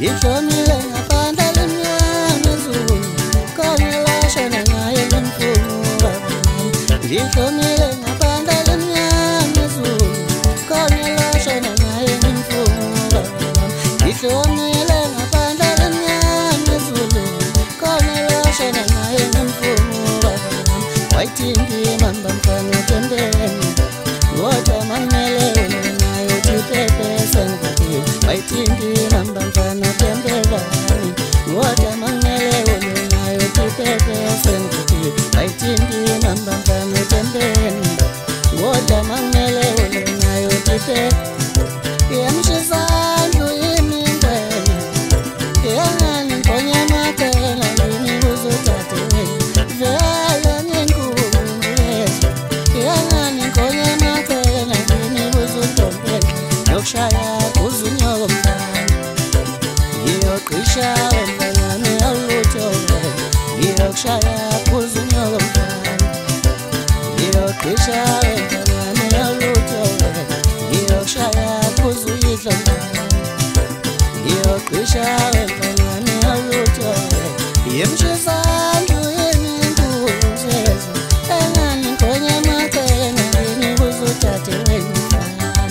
Ishomile ngapanda lemnyama zulu Konyela shana ngaye lemfuba Ishomile ngapanda lemnyama zulu Konyela shana ngaye lemfuba Ishomile ngapanda lemnyama zulu Konyela shana ngaye lemfuba Waitingi mamba mfano tembeni Wote manele unayo tipepe sangati Waitingi mamba mfano tembeni Wote manele unayo tipepe sangati Waitingi mamba mfano tembeni Wote manele unayo tipepe Yamshizandu imingweni Yangani mponye makela lini uzutate Vele nyingulu Yangani mponye makela lini uzutompe Yokshaya kuzunyoko mfana Yokisha wemfana miyalutowe Yokshaya kuzunyoko mfana Yokisha wemfana miyalutowe Yokshaya kuzuyidla mfana Yokisha wemfana miyalutowe Yemshizandu imingulu zezo Engani mponye makela lini uzutate wemfana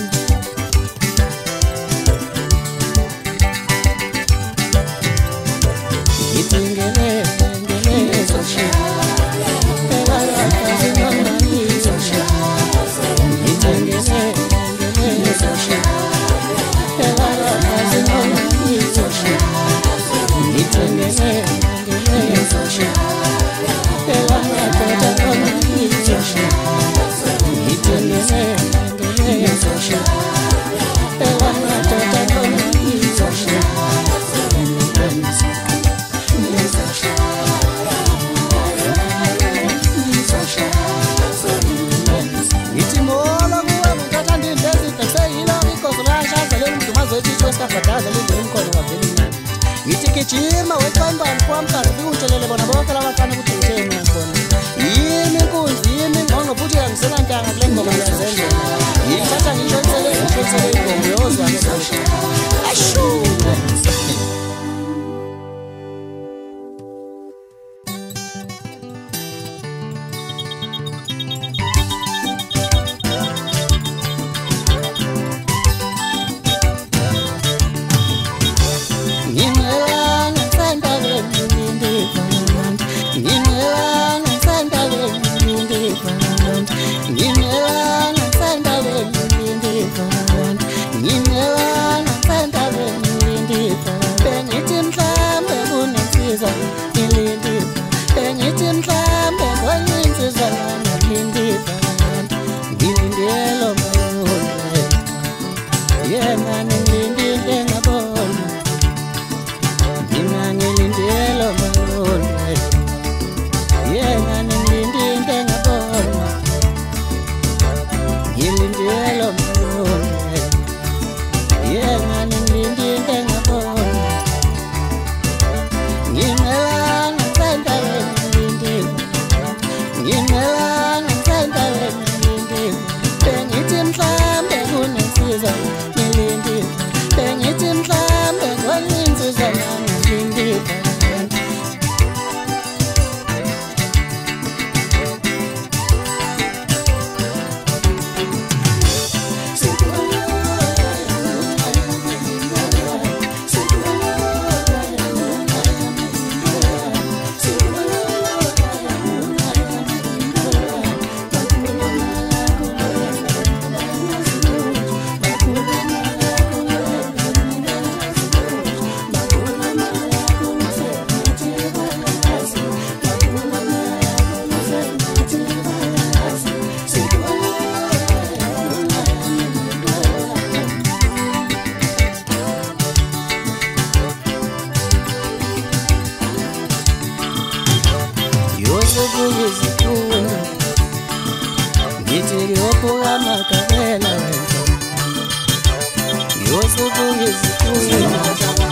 Ngitikijima wetambani kwamkhazi Fiutshelele bona bonke labafana ukuthi ngitheni ngiyabona Yimi inkunzi, yimi ingqongo futhi yangiselantanga kule ngoma yazendlela Ngithatha ngishonsele ingoma yozwa ngesosha Ashu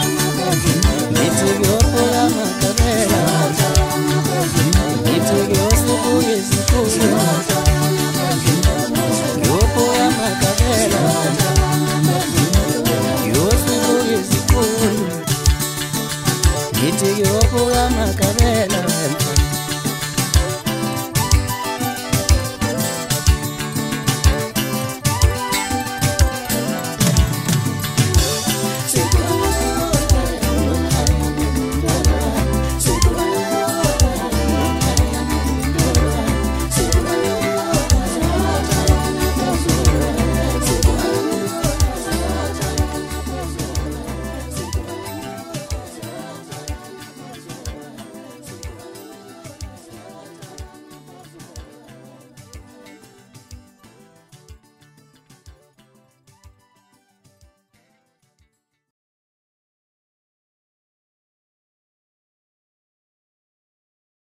It's